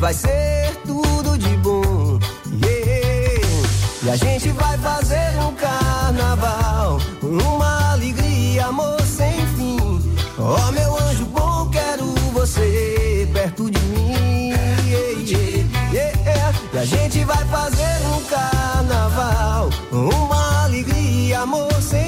vai ser tudo de bom. Yeah. E a gente vai fazer um carnaval, uma alegria, amor sem fim. Oh, meu anjo bom, quero você perto de mim. Yeah, yeah. E a gente vai fazer um carnaval, uma alegria, amor sem